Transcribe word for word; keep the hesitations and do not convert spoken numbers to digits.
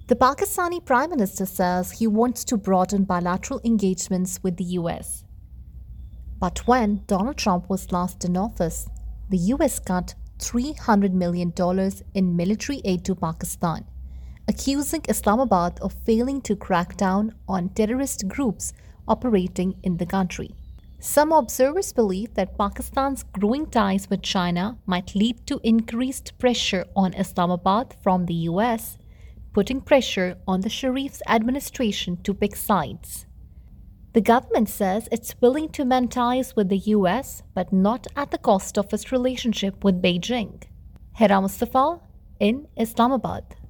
The Pakistani Prime Minister says he wants to broaden bilateral engagements with the U S. But when Donald Trump was last in office, the U S cut three hundred million dollars in military aid to Pakistan, accusing Islamabad of failing to crack down on terrorist groups operating in the country. Some observers believe that Pakistan's growing ties with China might lead to increased pressure on Islamabad from the U S, putting pressure on the Sharif's administration to pick sides. The government says it's willing to mend ties with the U S, but not at the cost of its relationship with Beijing. Hera Mustafa in Islamabad.